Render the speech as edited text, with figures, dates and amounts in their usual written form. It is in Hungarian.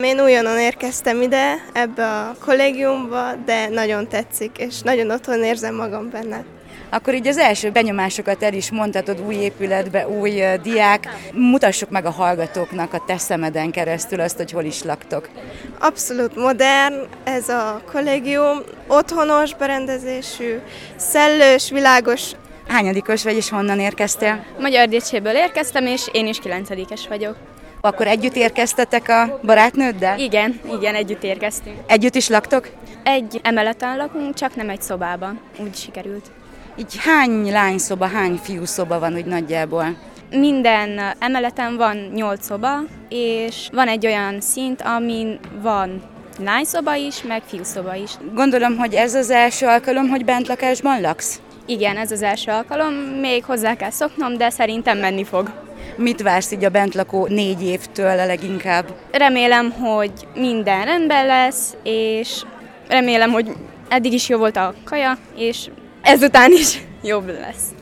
Én újonnan érkeztem ide, ebbe a kollégiumba, de nagyon tetszik, és nagyon otthon érzem magam benne. Akkor így az első benyomásokat el is mondhatod, új épületbe, új diák. Mutassuk meg a hallgatóknak a te szemeden keresztül azt, hogy hol is laktok. Abszolút modern ez a kollégium, otthonos berendezésű, szellős, világos. Hányadikos vagy és honnan érkeztél? Magyar Dicséből érkeztem, és én is 9-es vagyok. Akkor együtt érkeztetek a barátnőddel? Igen, együtt érkeztünk. Együtt is laktok? Egy emeleten lakunk, csak nem egy szobában. Úgy sikerült. Így hány lányszoba, hány fiúszoba van úgy nagyjából? Minden emeleten van 8 szoba, és van egy olyan szint, amin van lányszoba is, meg fiúszoba is. Gondolom, hogy ez az első alkalom, hogy bentlakásban laksz? Igen, ez az első alkalom, még hozzá kell szoknom, de szerintem menni fog. Mit vársz így a bentlakó 4 évtől a leginkább? Remélem, hogy minden rendben lesz, és remélem, hogy eddig is jó volt a kaja, és ezután is jobb lesz.